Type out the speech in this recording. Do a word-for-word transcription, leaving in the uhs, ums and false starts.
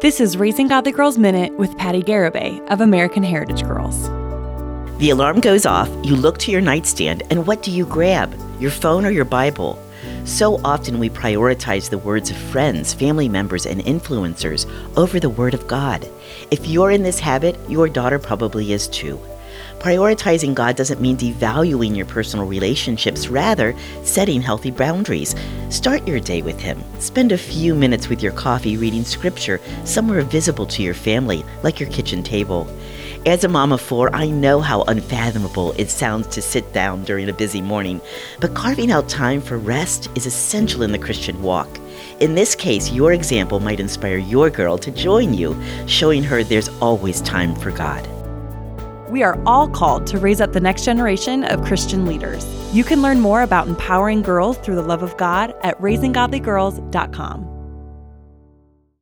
This is Raising Godly Girls Minute with Patty Garibay of American Heritage Girls. The alarm goes off, you look to your nightstand, and what do you grab? Your phone or your Bible? So often we prioritize the words of friends, family members, and influencers over the Word of God. If you're in this habit, your daughter probably is too. Prioritizing God doesn't mean devaluing your personal relationships, rather, setting healthy boundaries. Start your day with Him. Spend a few minutes with your coffee reading Scripture somewhere visible to your family, like your kitchen table. As a mom of four, I know how unfathomable it sounds to sit down during a busy morning, but carving out time for rest is essential in the Christian walk. In this case, your example might inspire your girl to join you, showing her there's always time for God. We are all called to raise up the next generation of Christian leaders. You can learn more about empowering girls through the love of God at raising godly girls dot com.